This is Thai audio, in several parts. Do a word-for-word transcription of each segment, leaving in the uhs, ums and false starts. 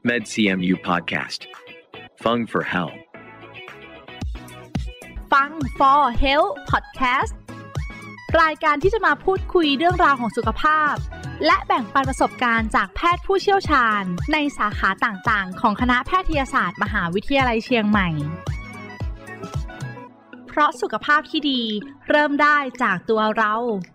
MedCMU Podcast. Fung for Hell. ฟัง for Health Podcast รายการที่จะมาพูดคุยเรื่องราวของสุขภาพและแบ่งปันประสบการณ์จากแพทย์ผู้เชี่ยวชาญในสาขาต่างๆของคณะแพทยศาสตร์มหาวิทยาลัยเชียงใหม่เพราะสุขภาพที่ดีเริ่มได้จากตัวเรา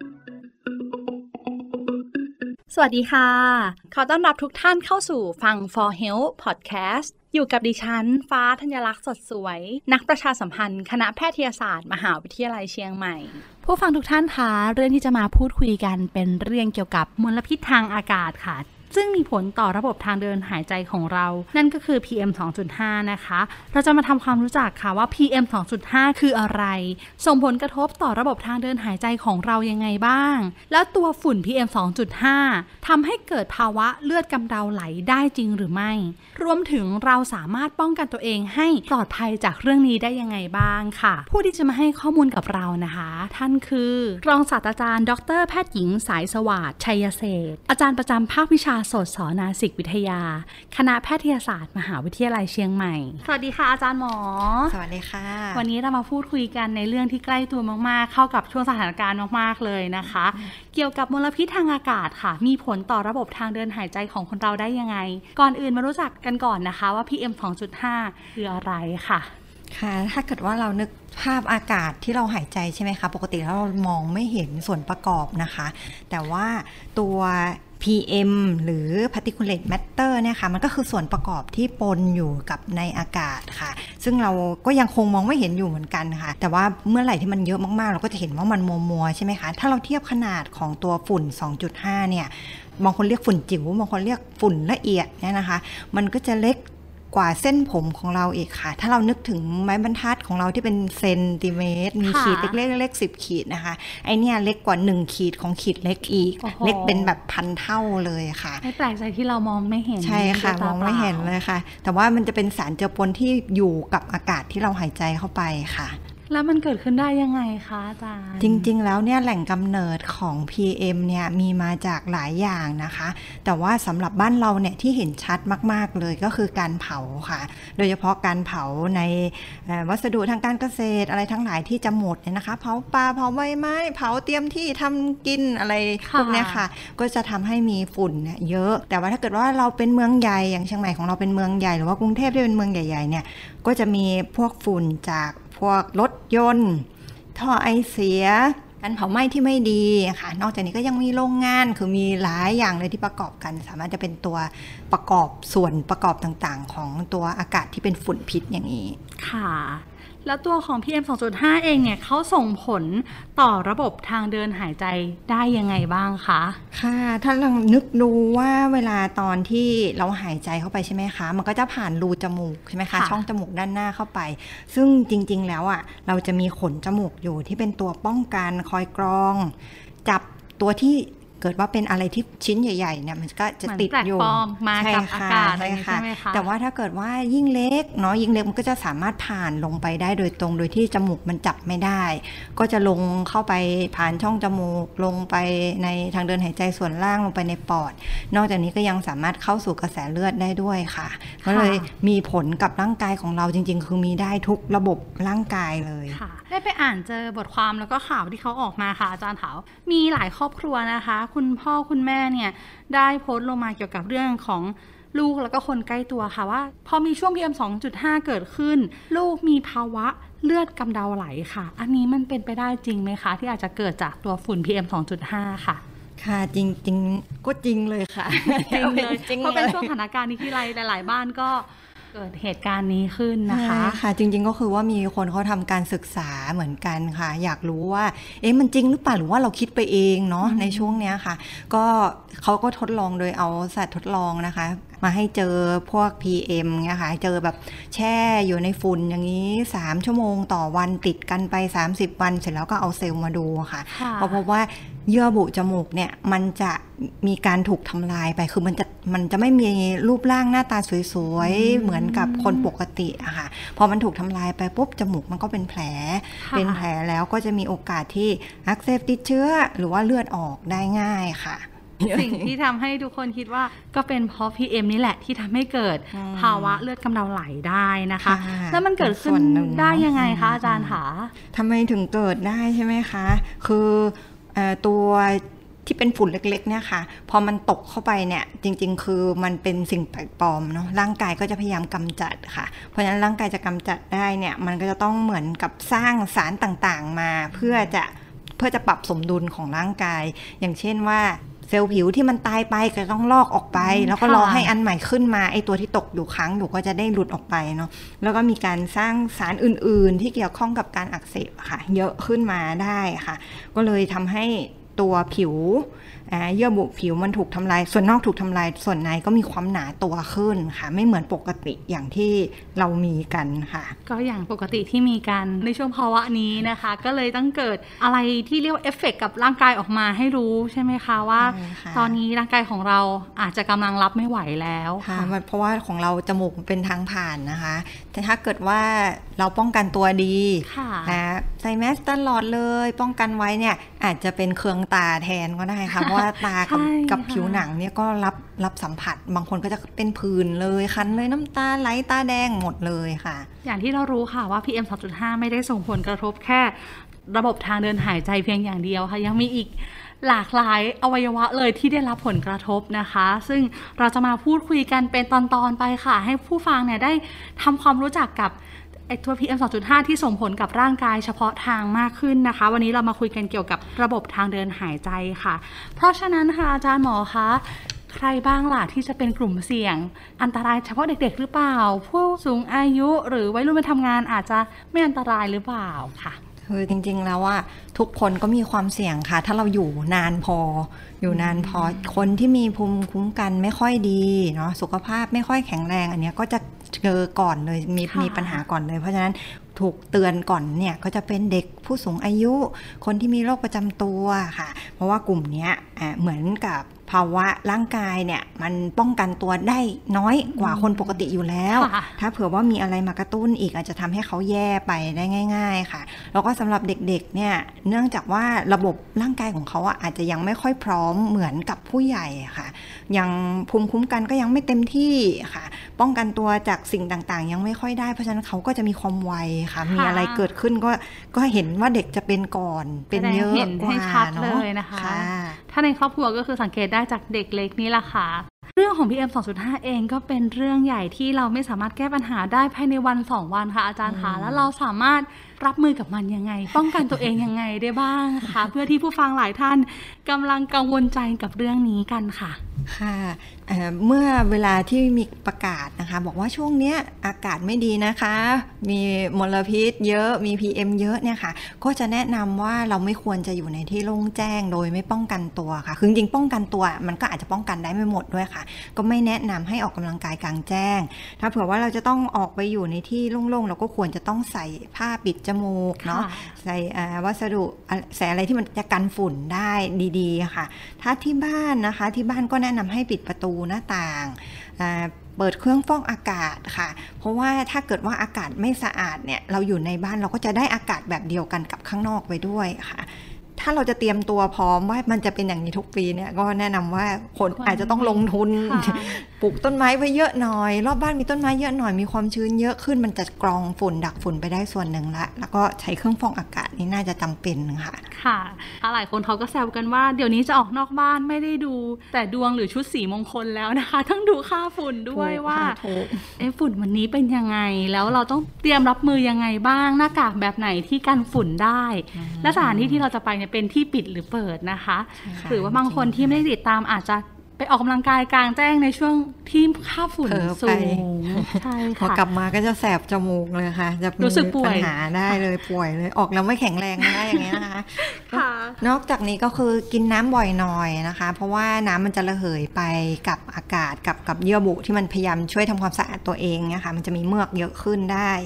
สวัสดีค่ะขอต้อนรับทุกท่านเข้าสู่ฟัง for Health Podcast อยู่กับดิฉันฟ้าธัญลักษณ์สดสวยนักประชาสัมพันธ์คณะแพทยศาสตร์มหาวิทยาลัยเชียงใหม่ผู้ฟังทุกท่านคะเรื่องที่จะมาพูดคุยกันเป็นเรื่องเกี่ยวกับมลพิษทางอากาศค่ะซึ่งมีผลต่อระบบทางเดินหายใจของเรานั่นก็คือ พี เอ็ม สองจุดห้า นะคะเราจะมาทำความรู้จักค่ะว่า พี เอ็ม สองจุดห้า คืออะไรส่งผลกระทบต่อระบบทางเดินหายใจของเรายังไงบ้างแล้วตัวฝุ่น พี เอ็ม สองจุดห้า ทำให้เกิดภาวะเลือดกำเดาไหลได้จริงหรือไม่รวมถึงเราสามารถป้องกันตัวเองให้ปลอดภัยจากเรื่องนี้ได้ยังไงบ้างค่ะผู้ที่จะมาให้ข้อมูลกับเรานะคะท่านคือรองศาสตราจารย์ดรแพทย์หญิงสายสวัสดิ์ชัยเศรษฐ์อาจารย์ประจำภาควิชาโสตศนาสิกวิทยาคณะแพทยศาสตร์มหาวิทยาลัยเชียงใหม่สวัสดีค่ะอาจารย์หมอสวัสดีค่ะวันนี้เรามาพูดคุยกันในเรื่องที่ใกล้ตัวมากๆเข้ากับช่วงสถานการณ์มากๆเลยนะคะเกี่ยวกับมลพิษทางอากาศค่ะมีผลต่อระบบทางเดินหายใจของคนเราได้ยังไงก่อนอื่นมารู้จักกันก่อนนะคะว่า พี เอ็ม สองจุดห้า คืออะไรค่ะค่ะถ้าเกิดว่าเรานึกภาพอากาศที่เราหายใจใช่ไหมคะปกติแล้วเรามองไม่เห็นส่วนประกอบนะคะแต่ว่าตัว พี เอ็ม หรือ particulate matter เนี่ยค่ะมันก็คือส่วนประกอบที่ปนอยู่กับในอากาศค่ะซึ่งเราก็ยังคงมองไม่เห็นอยู่เหมือนกันค่ะแต่ว่าเมื่อไหร่ที่มันเยอะมากๆเราก็จะเห็นว่ามันมัวๆใช่ไหมคะถ้าเราเทียบขนาดของตัวฝุ่น สองจุดห้า เนี่ยบางคนเรียกฝุ่นจิ๋วบางคนเรียกฝุ่นละเอียดเนี่ยนะคะมันก็จะเล็กกว่าเส้นผมของเราอีกค่ะถ้าเรานึกถึงไม้บรรทัดของเราที่เป็นเซนติเมตรมีขีดเล็กๆเล็กๆสิบขีดนะคะไอเนี่ยเล็กกว่าหนึ่งขีดของขีดเล็กอีกเล็กเป็นแบบพันเท่าเลยค่ะไม่แปลกใจที่เรามองไม่เห็นใช่ค่ะมองไม่เห็นเลยค่ะแต่ว่ามันจะเป็นสารเจือปนที่อยู่กับอากาศที่เราหายใจเข้าไปค่ะแล้วมันเกิดขึ้นได้ยังไงคะอาจารย์จริงๆแล้วเนี่ยแหล่งกำเนิดของ พี เอ็ม เนี่ยมีมาจากหลายอย่างนะคะแต่ว่าสำหรับบ้านเราเนี่ยที่เห็นชัดมากๆเลยก็คือการเผาค่ะโดยเฉพาะการเผาในวัสดุทางการเกษตรอะไรทั้งหลายที่จะหมดเนี่ยนะคะเผาปลาเผาใบไม้เผาเตรียมที่ทำกินอะไรพวกนี้ค่ะก็จะทำให้มีฝุ่นเนี่ยเยอะแต่ว่าถ้าเกิดว่าเราเป็นเมืองใหญ่อย่างเชียงใหม่ของเราเป็นเมืองใหญ่หรือว่ากรุงเทพที่เป็นเมืองใหญ่ๆเนี่ยก็จะมีพวกฝุ่นจากพวกรถยนต์ท่อไอเสียการเผาไหม้ที่ไม่ดีค่ะนอกจากนี้ก็ยังมีโรงงานคือมีหลายอย่างเลยที่ประกอบกันสามารถจะเป็นตัวประกอบส่วนประกอบต่างๆของตัวอากาศที่เป็นฝุ่นพิษอย่างนี้ค่ะแล้วตัวของ พี เอ็ม สองจุดห้า เองเนี่ยเขาส่งผลต่อระบบทางเดินหายใจได้ยังไงบ้างคะค่ะถ้าลองนึกดูว่าเวลาตอนที่เราหายใจเข้าไปใช่ไหมคะมันก็จะผ่านรูจมูกใช่ไหมคะช่องจมูกด้านหน้าเข้าไปซึ่งจริงๆแล้วอ่ะเราจะมีขนจมูกอยู่ที่เป็นตัวป้องกันคอยกรองจับตัวที่เกิดว่าเป็นอะไรที่ชิ้นใหญ่ๆเนี่ยมันก็จะติดอยู่มากับอากาศใช่ไหมคะแต่ว่าถ้าเกิดว่ายิ่งเล็กเนาะยิ่งเล็กมันก็จะสามารถผ่านลงไปได้โดยตรงโดยที่จมูกมันจับไม่ได้ก็จะลงเข้าไปผ่านช่องจมูกลงไปในทางเดินหายใจส่วนล่างลงไปในปอดนอกจากนี้ก็ยังสามารถเข้าสู่กระแสเลือดได้ด้วยค่ะก็เลยมีผลกับร่างกายของเราจริงๆคือมีได้ทุกระบบร่างกายเลยได้ไปอ่านเจอบทความแล้วก็ข่าวที่เขาออกมาค่ะอาจารย์เถามีหลายครอบครัวนะคะคุณพ่อคุณแม่เนี่ยได้โพสต์ลงมาเกี่ยวกับเรื่องของลูกแล้วก็คนใกล้ตัวค่ะว่าพอมีช่วง พี เอ็ม สองจุดห้า เกิดขึ้นลูกมีภาวะเลือดกำเดาไหลค่ะอันนี้มันเป็นไปได้จริงไหมคะที่อาจจะเกิดจากตัวฝุ่น พี เอ็ม สองจุดห้า ค่ะค่ะจริงๆก็จริงเลยค่ะจริงเลยเพราะเป็นช่วงสถานการณ์นี้ที่หลายๆบ้านก็เกิดเหตุการณ์นี้ขึ้นนะคะค่ะจริงๆก็คือว่ามีคนเขาทำการศึกษาเหมือนกันค่ะอยากรู้ว่าเอ๊ะมันจริงหรือเปล่าหรือว่าเราคิดไปเองเนาะในช่วงนี้ค่ะก็เขาก็ทดลองโดยเอาสัตว์ทดลองนะคะมาให้เจอพวก พี เอ็ม เนี่ยค่ะเจอแบบแช่อยู่ในฝุ่นอย่างนี้สามชั่วโมงต่อวันติดกันไปสามสิบวันเสร็จแล้วก็เอาเซลล์มาดูค่ะเพราะพบว่าเยื่อบุจมูกเนี่ยมันจะมีการถูกทำลายไปคือมันจะมันจะไม่มีรูปร่างหน้าตาสวยๆเหมือนกับคนปกติอะค่ะพอมันถูกทำลายไปปุ๊บจมูกมันก็เป็นแผลเป็นแผลแล้วก็จะมีโอกาสที่อักเสบติดเชื้อหรือว่าเลือดออกได้ง่ายค่ะสิ่งที่ทำให้ทุกคนคิดว่าก็เป็นเพราะ พี เอ็ม นี่แหละที่ทำให้เกิดภาวะเลือดกำเดาไหลได้นะคะแล้วมันเกิดขึ้นได้ยังไงคะอาจารย์คะทำไมถึงเกิดได้ใช่ไหมคะคือตัวที่เป็นฝุ่นเล็กๆเนี่ยค่ะพอมันตกเข้าไปเนี่ยจริงๆคือมันเป็นสิ่งแปลกปลอมเนาะร่างกายก็จะพยายามกำจัดค่ะเพราะฉะนั้นร่างกายจะกำจัดได้เนี่ยมันก็จะต้องเหมือนกับสร้างสารต่างๆมาเพื่อจะเพื่อจะปรับสมดุลของร่างกายอย่างเช่นว่าเซลล์ผิวที่มันตายไปก็ต้องลอกออกไปแล้วก็รอให้อันใหม่ขึ้นมาไอตัวที่ตกอยู่ค้างอยู่ก็จะได้หลุดออกไปเนาะแล้วก็มีการสร้างสารอื่นๆที่เกี่ยวข้องกับการอักเสบค่ะเยอะขึ้นมาได้ค่ะก็เลยทำให้ตัวผิวเยื่อบุผิวมันถูกทำลายส่วนนอกถูกทำลายส่วนในก็มีความหนาตัวขึ้นค่ะไม่เหมือนปกติอย่างที่เรามีกันค่ะก็อย่างปกติที่มีกันในช่วงภาวะนี้นะคะก็เลยต้องเกิดอะไรที่เรียกว่าเอฟเฟกต์กับร่างกายออกมาให้รู้ใช่ไหมคะว่าตอนนี้ร่างกายของเราอาจจะกำลังรับไม่ไหวแล้วค่ะเพราะว่าของเราจมูกเป็นทางผ่านนะคะแต่ถ้าเกิดว่าเราป้องกันตัวดีใส่แมสตลอดเลยป้องกันไว้เนี่ยอาจจะเป็นเคืองตาแทนก็ได้ค่ะเพราะว่าตากับกับผิวหนังเนี่ยก็รับรับสัมผัสบางคนก็จะเป็นผื่นเลยคันเลยน้ำตาไหลตาแดงหมดเลยค่ะอย่างที่เรารู้ค่ะว่า พี เอ็ม สองจุดห้า ไม่ได้ส่งผลกระทบแค่ระบบทางเดินหายใจเพียงอย่างเดียวค่ะยังมีอีกหลากหลายอวัยวะเลยที่ได้รับผลกระทบนะคะซึ่งเราจะมาพูดคุยกันเป็นตอนๆไปค่ะให้ผู้ฟังเนี่ยได้ทำความรู้จักกับไอ้ตัว พี เอ็ม สองจุดห้า ที่ส่งผลกับร่างกายเฉพาะทางมากขึ้นนะคะวันนี้เรามาคุยกันเกี่ยวกับระบบทางเดินหายใจค่ะเพราะฉะนั้นค่ะอาจารย์หมอคะใครบ้างล่ะที่จะเป็นกลุ่มเสี่ยงอันตรายเฉพาะเด็กๆหรือเปล่าผู้สูงอายุหรือวัยรุ่นไปทำงานอาจจะไม่อันตรายหรือเปล่าค่ะคือจริงๆแล้วว่าทุกคนก็มีความเสี่ยงค่ะถ้าเราอยู่นานพออยู่นานพอคนที่มีภูมิคุ้มกันไม่ค่อยดีเนาะสุขภาพไม่ค่อยแข็งแรงอันนี้ก็จะเจอก่อนเลยมีมีปัญหาก่อนเลยเพราะฉะนั้นถูกเตือนก่อนเนี่ยก็จะเป็นเด็กผู้สูงอายุคนที่มีโรคประจำตัวค่ะเพราะว่ากลุ่มนี้เหมือนกับภาวะร่างกายเนี่ยมันป้องกันตัวได้น้อยกว่าคนปกติอยู่แล้วถ้าเผื่อว่ามีอะไรมากระตุ้นอีกอาจจะทำให้เขาแย่ไปได้ง่ายๆค่ะแล้วก็สำหรับเด็กๆเนี่ยเนื่องจากว่าระบบร่างกายของเขาอาจจะยังไม่ค่อยพร้อมเหมือนกับผู้ใหญ่ค่ะยังภูมิคุ้มกันก็ยังไม่เต็มที่ค่ะป้องกันตัวจากสิ่งต่างๆยังไม่ค่อยได้เพราะฉะนั้นเขาก็จะมีความไวค่ะมีอะไรเกิดขึ้นก็ก็เห็นว่าเด็กจะเป็นก่อนเป็นเยอะกว่าเนาะเลยนะคะถ้าในครอบครัวก็คือสังเกตได้จากเด็กเล็กนี่แหละค่ะเรื่องของ พี เอ็ม สองจุดห้า เองก็เป็นเรื่องใหญ่ที่เราไม่สามารถแก้ปัญหาได้ภายในวันสองวันค่ะอาจารย์คะแล้วเราสามารถรับมือกับมันยังไงป้องกันตัวเองยังไงได้บ้างคะเพื่อที่ผู้ฟังหลายท่านกำลังกังวลใจกับเรื่องนี้กันค่ะค่ะ เ, เมื่อเวลาที่มีประกาศนะคะบอกว่าช่วงนี้อากาศไม่ดีนะคะมีมลพิษเยอะมี พี เอ็ม เยอะเนี่ยค่ะก็จะแนะนำว่าเราไม่ควรจะอยู่ในที่โล่งแจ้งโดยไม่ป้องกันตัวค่ะคือจริงๆป้องกันตัวมันก็อาจจะป้องกันได้ไม่หมดด้วยค่ะก็ไม่แนะนำให้ออกกำลังกายกลางแจ้งถ้าเผื่อว่าเราจะต้องออกไปอยู่ในที่โล่งๆเราก็ควรจะต้องใส่ผ้าปิดจมูกเนาะใส่วัสดุใส่อะไรที่มันจะกันฝุ่นได้ดีๆค่ะถ้าที่บ้านนะคะที่บ้านก็แนะนำให้ปิดประตูหน้าต่างเปิดเครื่องฟอกอากาศค่ะเพราะว่าถ้าเกิดว่าอากาศไม่สะอาดเนี่ยเราอยู่ในบ้านเราก็จะได้อากาศแบบเดียวกันกับข้างนอกไปด้วยค่ะถ้าเราจะเตรียมตัวพร้อมว่ามันจะเป็นอย่างนี้ทุกปีเนี่ยก็แนะนำว่าคนอาจจะต้องลงทุนปลูกต้นไม้ไว้เยอะหน่อยรอบบ้านมีต้นไม้เยอะหน่อยมีความชื้นเยอะขึ้นมันจะกรองฝุ่นดักฝุ่นไปได้ส่วนหนึ่งละแล้วก็ใช้เครื่องฟอกอากาศนี่น่าจะจำเป็นค่ะค่ะหลายคนเขาก็แซวกันว่าเดี๋ยวนี้จะออกนอกบ้านไม่ได้ดูแต่ดวงหรือชุดสีมงคลแล้วนะคะต้องดูค่าฝุ่นด้วยว่าเอ๊ะฝุ่นวันนี้เป็นยังไงแล้วเราต้องเตรียมรับมือยังไงบ้างหน้ากากแบบไหนที่กันฝุ่นได้และสถานที่ที่เราจะไปเนี่ยเป็นที่ปิดหรือเปิดนะคะหรือว่าบางคนที่ไม่ได้ติดตามอาจจะไปออกกำลังกายกลางแจ้งในช่วงที่ค่าฝุ่นสูงใช่ค่ะพอกลับมาก็จะแสบจมูกเลยค่ะจะมีปัญหาได้เลยป่วยเลยออกแล้วไม่แข็งแรงนะอย่างเงี้ยนะคะนอกจากนี้ก็คือกินน้ำบ่อยหน่อยนะคะเพราะว่าน้ำมันจะระเหยไปกับอากาศกับกับเยื่อบุที่มันพยายามช่วยทำความสะอาดตัวเองเนี่ยค่ะมันจะมีเมือกเยอะขึ้นได้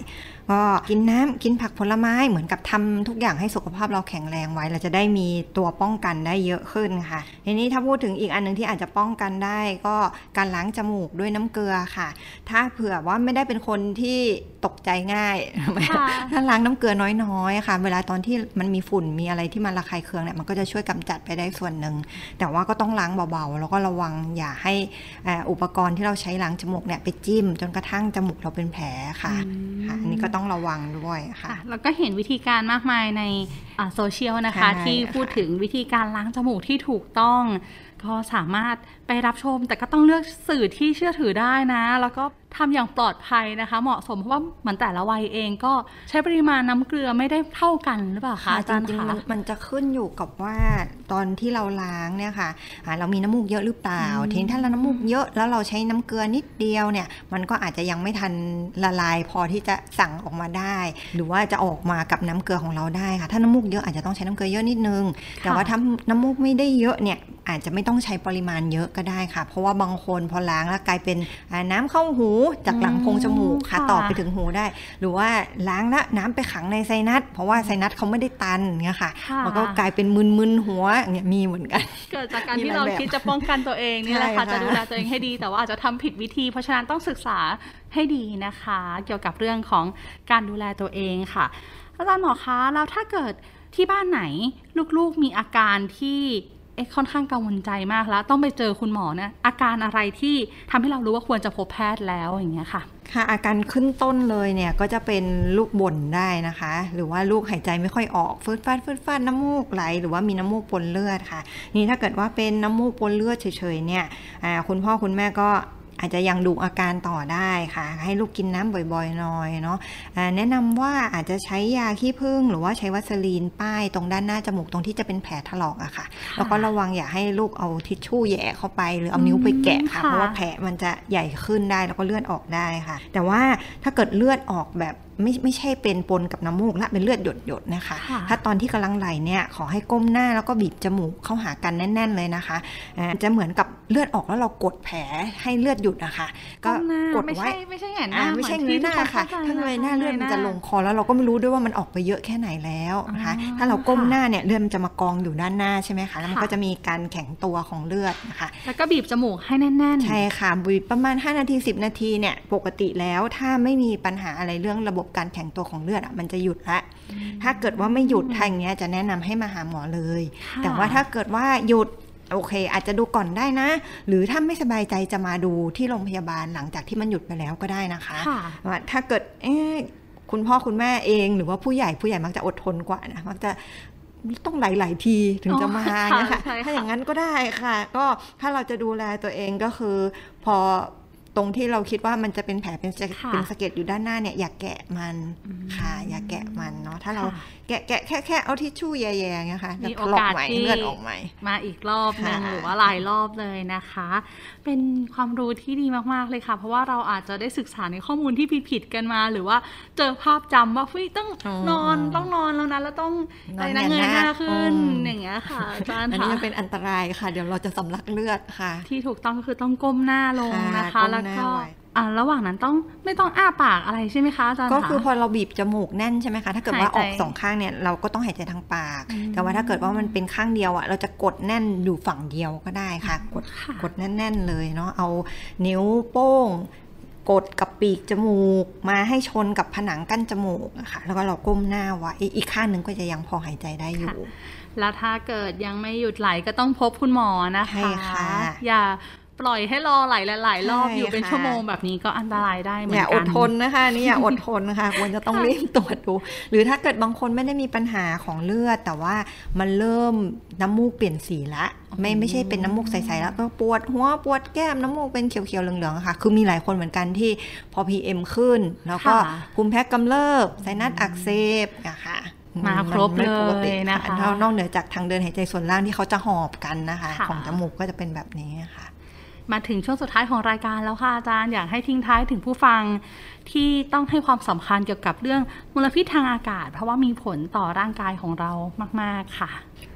ก็กินน้ำกินผักผลไม้เหมือนกับทำทุกอย่างให้สุขภาพเราแข็งแรงไว้เราจะได้มีตัวป้องกันได้เยอะขึ้นค่ะทีนี้ถ้าพูดถึงอีกอันนึงที่อาจจะป้องกันได้ก็การล้างจมูกด้วยน้ำเกลือค่ะถ้าเผื่อว่าไม่ได้เป็นคนที่ตกใจง่ายถ้าล้างน้ำเกลือน้อยๆค่ะเวลาตอนที่มันมีฝุ่นมีอะไรที่มันระคายเคืองเนี่ยมันก็จะช่วยกำจัดไปได้ส่วนหนึ่งแต่ว่าก็ต้องล้างเบาๆแล้วก็ระวังอย่าให้อุปกรณ์ที่เราใช้ล้างจมูกเนี่ยไปจิ้มจนกระทั่งจมูกเราเป็นแผลค่ะอันนี้ก็ต้องระวังด้วยค่ะแล้วก็เห็นวิธีการมากมายในโซเชียลนะคะที่พูดถึงวิธีการล้างจมูกที่ถูกต้องก็สามารถไปรับชมแต่ก็ต้องเลือกสื่อที่เชื่อถือได้นะแล้วก็ทำอย่างปลอดภัยนะคะเหมาะสมเพราะว่าเหมือนแต่ละวัยเองก็ใช้ปริมาณน้ำเกลือไม่ได้เท่ากันหรือเปล่าคะอาจารย์คะมันจะขึ้นอยู่กับว่าตอนที่เราล้างเนี่ยค่ะเรามีน้ำมูกเยอะหรือเปล่าทีนี้ถ้าเราน้ำมูกเยอะแล้วเราใช้น้ำเกลือนิดเดียวเนี่ยมันก็อาจจะยังไม่ทันละลายพอที่จะสั่งออกมาได้หรือว่าจะออกมากับน้ำเกลือของเราได้ค่ะถ้าน้ำมูกเยอะอาจจะต้องใช้น้ำเกลือเยอะนิดนึงแต่ว่าถ้าน้ำมูกไม่ได้เยอะเนี่ยอาจจะไม่ต้องใช้ปริมาณเยอะก็ได้ค่ะเพราะว่าบางคนพอล้างแล้วกลายเป็นน้ำเข้าหูจากหลังโพรงจมูกค่ะต่อไปถึงหูได้หรือว่าล้างแล้วน้ำไปขังในไซนัสเพราะว่าไซนัสเขาไม่ได้ตันเงี้ยค่ะมันก็กลายเป็นมึนๆหัวเนี่ยมีเหมือนกันเกิดจากการที่เราคิดจะป้องกันตัวเองนี่แหละค่ะจะดูแลตัวเองให้ดีแต่ว่าอาจจะทำผิดวิธีเพราะฉะนั้นต้องศึกษาให้ดีนะคะเกี่ยวกับเรื่องของการดูแลตัวเองค่ะอาจารย์หมอคะแล้วถ้าเกิดที่บ้านไหนลูกๆมีอาการที่เอ๊ะค่อนข้างกังวลใจมากแล้วต้องไปเจอคุณหมอเนี่ยอาการอะไรที่ทำให้เรารู้ว่าควรจะพบแพทย์แล้วอย่างเงี้ยค่ะค่ะอาการขึ้นต้นเลยเนี่ยก็จะเป็นลูกบ่นได้นะคะหรือว่าลูกหายใจไม่ค่อยออกฟืดฟาดฟืดฟาดน้ำมูกไหลหรือว่ามีน้ำมูกปนเลือดค่ะนี่ถ้าเกิดว่าเป็นน้ำมูกปนเลือดเฉยๆเนี่ยคุณพ่อคุณแม่ก็อาจจะยังดูอาการต่อได้ค่ะให้ลูกกินน้ำบ่อยๆหน่อยเนาะแนะนำว่าอาจจะใช้ยาขี้ผึ้งหรือว่าใช้วัสลีนป้ายตรงด้านหน้าจมูกตรงที่จะเป็นแผลถลอกอะค่ะแล้วก็ระวังอย่าให้ลูกเอาทิชชู่แย่เข้าไปหรือเอานิ้วไปแกะค่ะเพราะว่าแผลมันจะใหญ่ขึ้นได้แล้วก็เลือดออกได้ค่ะแต่ว่าถ้าเกิดเลือดออกแบบไม่ไม่ใช่เป็นปนกับน้ำมูกและเป็นเลือดหยดๆนะคะถ้าตอนที่กำลังไหลเนี่ยขอให้ก้มหน้าแล้วก็บีบจมูกเข้าหากันแน่นๆเลยนะคะจะเหมือนกับเลือดออกแล้วเรากดแผลให้เลือดหยุดนะคะก็กดไว้ไม่ใช่แหงหน้าไม่ใช่เงยหน้าค่ะถ้าเงยหน้าเลือดมันจะลงคอแล้วเราก็ไม่รู้ด้วยว่ามันออกไปเยอะแค่ไหนแล้วนะคะถ้าเราก้มหน้าเนี่ยเลือดมันจะมากองอยู่ด้านหน้าใช่ไหมคะแล้วมันก็จะมีการแข็งตัวของเลือดนะคะแล้วก็บีบจมูกให้แน่นๆใช่ค่ะบีบประมาณห้านาทีสิบนาทีเนี่ยปกติแล้วถ้าไม่มีปัญหาอะไรเรื่องระบบการแข็งตัวของเลือดอ่ะมันจะหยุดละถ้าเกิดว่าไม่หยุดทางเนี้ยจะแนะนำให้มาหาหมอเลยแต่ว่าถ้าเกิดว่าหยุดโอเคอาจจะดูก่อนได้นะหรือถ้าไม่สบายใจจะมาดูที่โรงพยาบาลหลังจากที่มันหยุดไปแล้วก็ได้นะคะว่าถ้าเกิดเอ๊ะคุณพ่อคุณแม่เองหรือว่าผู้ใหญ่ผู้ใหญ่มักจะอดทนกว่านะมักจะต้องหลายๆทีถึงจะมาเนี่ยค่ะถ้าอย่างนั้นก็ได้ค่ะก็ถ้าเราจะดูแลตัวเองก็คือพอตรงที่เราคิดว่ามันจะเป็นแผลเป็นเป็นสะเก็ดอยู่ด้านหน้าเนี่ยอย่าแกะมันค่ะอย่าแกะมันเนาะถ้าเราแกะแกะแค่แค่เอาทิชชู่แย่ๆนะคะมีโอกาสที่เลือดออกใหม่มาอีกรอบนึงหรือว่าหลายรอบเลยนะคะเป็นความรู้ที่ดีมากๆเลยค่ะเพราะว่าเราอาจจะได้ศึกษาในข้อมูลที่ผิดๆกันมาหรือว่าเจอภาพจำว่าเฮ้ยต้องนอนต้องนอนแล้วนะแล้วต้องอะไรนะเงยหน้าขึ้นอย่างเงี้ยค่ะอาจารย์อันนี้จะเป็นอันตรายค่ะเดี๋ยวเราจะสำลักเลือดค่ะที่ถูกต้องก็คือต้องก้มหน้าลงนะคะแล้วก็อ่าระหว่างนั้นต้องไม่ต้องอ้าปากอะไรใช่ไหมคะอาจารย์ก็คือพอเราบีบจมูกแน่นใช่ไหมคะถ้าเกิดว่าออกสองข้างเนี่ยเราก็ต้องหายใจทางปากแต่ว่าถ้าเกิดว่ามันเป็นข้างเดียวอ่ะเราจะกดแน่นอยู่ฝั่งเดียวก็ได้ค่ะกดกดแน่นๆเลยเนาะเอานิ้วโป้งกดกับปีกจมูกมาให้ชนกับผนังกั้นจมูกนะคะแล้วก็เราก้มหน้าไว้อีกข้างนึงก็จะยังพอหายใจได้อยู่แล้วถ้าเกิดยังไม่หยุดไหลก็ต้องพบคุณหมอนะคะอย่าปล่อยให้รอไหลหลายๆรอบอยู่เป็นชั่วโมงแบบนี้ก็อันตรายได้เหมือนกันอย่าอดทนนะคะนี่อย่าอดทนนะคะควรจะต้องรีบตรวจดูหรือถ้าเกิดบางคนไม่ได้มีปัญหาของเลือดแต่ว่ามันเริ่มน้ำมูกเปลี่ยนสีละไม่ไม่ใช่เป็นน้ำมูกใสๆแล้วก็ปวดหัวปวดแก้มน้ำมูกเป็นเขียวๆเหลืองๆค่ะคือมีหลายคนเหมือนกันที่พอ พี เอ็ม ขึ้นแล้วก็ภูมิแพ้กำเริบไซนัสอักเสบนะคะมาครบเลยนะคะนอกเหนือจากทางเดินหายใจส่วนล่างที่เขาจะหอบกันนะคะของจมูกก็จะเป็นแบบนี้ค่ะมาถึงช่วงสุดท้ายของรายการแล้วค่ะอาจารย์อยากให้ทิ้งท้ายถึงผู้ฟังที่ต้องให้ความสำคัญเกี่ยวกับเรื่องมลพิษทางอากาศเพราะว่ามีผลต่อร่างกายของเรามากๆค่ะ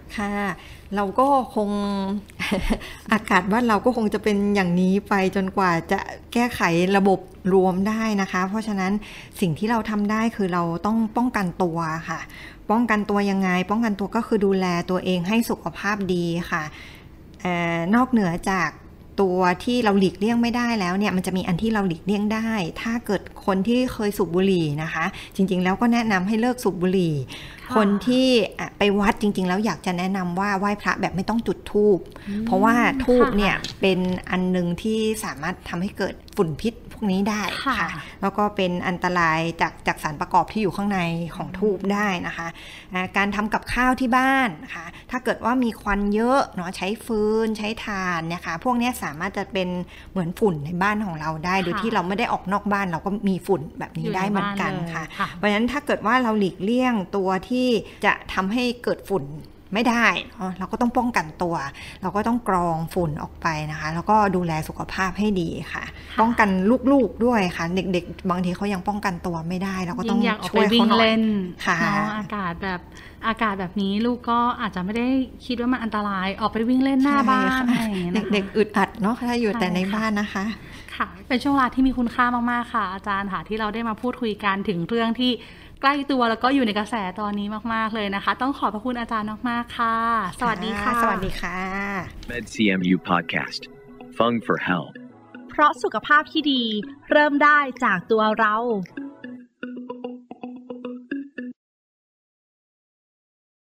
ค่ะเราก็คง อากาศบ้านเราก็คงจะเป็นอย่างนี้ไปจนกว่าจะแก้ไขระบบรวมได้นะคะเพราะฉะนั้นสิ่งที่เราทำได้คือเราต้องป้องกันตัวค่ะป้องกันตัวยังไงป้องกันตัวก็คือดูแลตัวเองให้สุขภาพดีค่ะเอ่อนอกเหนือจากตัวที่เราหลีกเลี่ยงไม่ได้แล้วเนี่ยมันจะมีอันที่เราหลีกเลี่ยงได้ถ้าเกิดคนที่เคยสูบบุหรี่นะคะจริงๆแล้วก็แนะนำให้เลิกสูบบุหรี่คนที่ไปวัดจริงๆแล้วอยากจะแนะนำว่าไหว้พระแบบไม่ต้องจุดธูปเพราะว่าธูปเนี่ยเป็นอันนึงที่สามารถทำให้เกิดฝุ่นพิษพวกนี้ได้ค่ะแล้วก็เป็นอันตรายจากจากสารประกอบที่อยู่ข้างในของธูปได้นะคะการทำกับข้าวที่บ้านนะคะถ้าเกิดว่ามีควันเยอะเนาะใช้ฟืนใช้ถ่านนะคะพวกนี้สามารถจะเป็นเหมือนฝุ่นในบ้านของเราได้โดยที่เราไม่ได้ออกนอกบ้านเราก็มีฝุ่นแบบนี้ได้เหมือนกันค่ะเพราะฉะนั้นถ้าเกิดว่าเราหลีกเลี่ยงตัวที่จะทำให้เกิดฝุ่นไม่ได้เราก็ต้องป้องกันตัวเราก็ต้องกรองฝุ่นออกไปนะคะแล้วก็ดูแลสุขภาพให้ดีค่ะป้องกันลูกๆด้วยค่ะเด็กๆบางทีเขายังป้องกันตัวไม่ได้เราก็ต้องช่วยเขาหน่อยค่ะอากาศแบบอากาศแบบนี้ลูกก็อาจจะไม่ได้คิดว่ามันอันตรายออกไปวิ่งเล่นหน้าบ้านเด็กๆอึดอัดเนาะถ้าอยู่แต่ในบ้านนะคะค่ะเป็นช่วงเวลาที่มีคุณค่ามากๆค่ะอาจารย์ค่ะที่เราได้มาพูดคุยกันถึงเรื่องที่ใกล้ตัวแล้วก็อยู่ในกระแสตอนนี้มากๆเลยนะคะต้องขอบพระคุณอาจารย์มากๆค่ะสวัสดีค่ะสวัสดีค่ะ MedCMU Podcast Fung for Health เพราะสุขภาพที่ดีเริ่มได้จากตัวเรา